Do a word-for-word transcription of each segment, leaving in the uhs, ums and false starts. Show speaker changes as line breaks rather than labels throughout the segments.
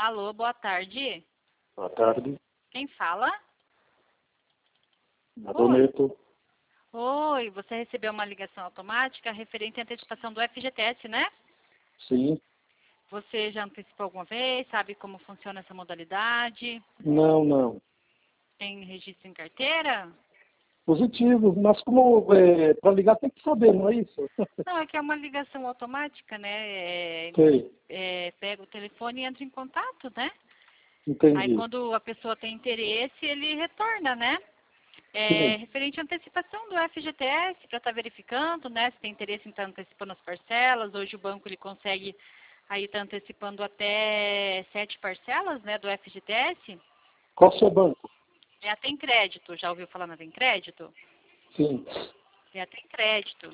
Alô, boa tarde.
Boa tarde.
Quem fala?
Adoneto.
Oi, você recebeu uma ligação automática referente à antecipação do F G T S, né?
Sim.
Você já antecipou alguma vez? Sabe como funciona essa modalidade?
Não, não.
Tem registro em carteira?
Positivo, mas como é, para ligar tem que saber, não é isso?
Não, é que é uma ligação automática, né? É,
Sei,
é, pega o telefone e entra em contato, né? Aí
entendi.
quando a pessoa tem interesse, ele retorna, né? É,
Sim.
referente à antecipação do F G T S, para estar verificando, né? Se tem interesse em estar antecipando as parcelas. Hoje o banco ele consegue aí estar antecipando até sete parcelas, né? Do F G T S.
Qual o seu banco?
É a Tem Crédito. Já ouviu falar na Tem Crédito?
Sim.
É a Tem Crédito.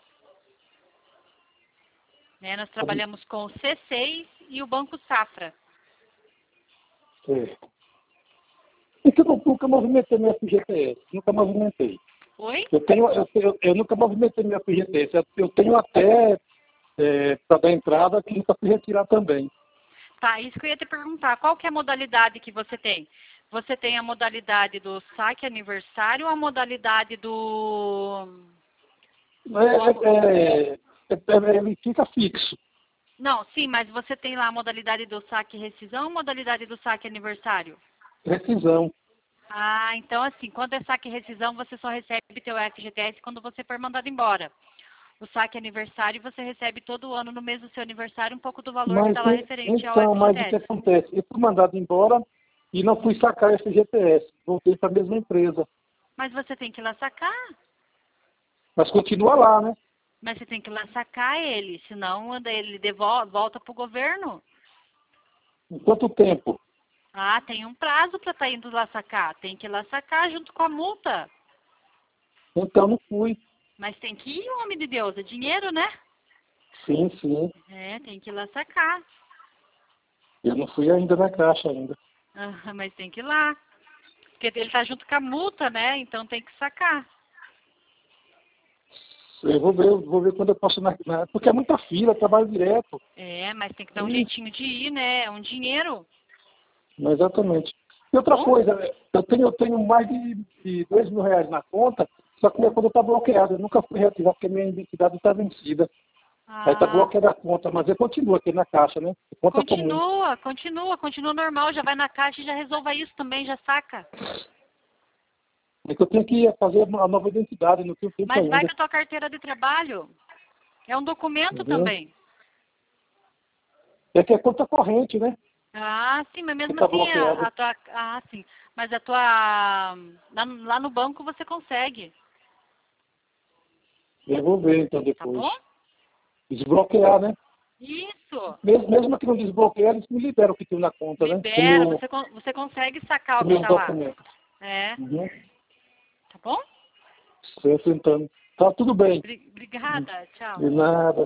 Né? Nós trabalhamos com o C seis e o Banco Safra.
Sei. E que eu nu- nunca movimentei meu F G T S. Nunca movimentei.
Oi?
Eu, tenho, eu, eu, eu nunca movimentei meu F G T S. Eu, eu tenho até é, para dar entrada que nunca fui retirar também.
Tá, isso que eu ia te perguntar. Qual que é a modalidade que você tem? Você tem a modalidade do saque aniversário ou a modalidade do...
É, é, é, é, ele fica fixo.
Não, sim, mas você tem lá a modalidade do saque rescisão ou a modalidade do saque aniversário?
Rescisão.
Ah, então assim, quando é saque rescisão, você só recebe teu F G T S quando você for mandado embora. O saque aniversário você recebe todo ano no mês do seu aniversário um pouco do valor que
Mas
está lá
e-
referente ao
então, mas o que
F G T S.
acontece? Eu fui mandado embora e não fui sacar esse G P S. Voltei para a mesma empresa.
Mas você tem que ir lá sacar.
Mas continua lá, né?
Mas você tem que ir lá sacar ele, senão ele devol- volta para o governo.
Em quanto tempo?
Ah, tem um prazo para estar indo lá sacar. Tem que ir lá sacar junto com a multa.
Então não fui.
Mas tem que ir, homem de Deus, é dinheiro, né?
Sim, sim.
É, tem que ir lá sacar.
Eu não fui ainda na caixa ainda.
Ah, mas tem que ir lá. Porque ele tá junto com a multa, né? Então tem que sacar.
Eu vou ver, eu vou ver quando eu posso na, na- porque é muita fila, eu trabalho direto.
É, mas tem que dar um
Ih,
jeitinho de ir, né? É um dinheiro.
mas exatamente. E
Tá
outra
bom?
coisa, eu tenho, eu tenho mais de, de dois mil reais na conta, só que minha conta está bloqueada. Eu nunca fui retirar porque minha identidade está vencida. Aí está
Ah,
bloqueada a conta, mas eu continuo aqui na caixa, né? Conta comum.
continua, continua, continua normal. Já vai na caixa e já resolva isso também, já saca.
É que eu tenho que fazer a nova identidade, não tenho tempo
Mas vai
ainda.
com a tua carteira de trabalho. É um documento
Entendeu?
também.
É que é conta corrente, né?
Ah, sim, mas
Que
mesmo
está
assim, a,
bloqueada.
a tua... Ah, sim. Mas a tua... Lá, lá no banco você consegue,
Eu vou ver então
tá
depois.
bom?
Desbloquear, né?
Isso.
Mesmo, mesmo que não desbloquear, eles me liberam o que tem na conta, né? Com,
Libera,
meu,
você, con- você consegue sacar
com
o que
meus
tá lá.
documentos.
É,
Uhum.
tá bom?
Certo, então. Tá tudo bem.
Bri- Obrigada, tchau.
De nada.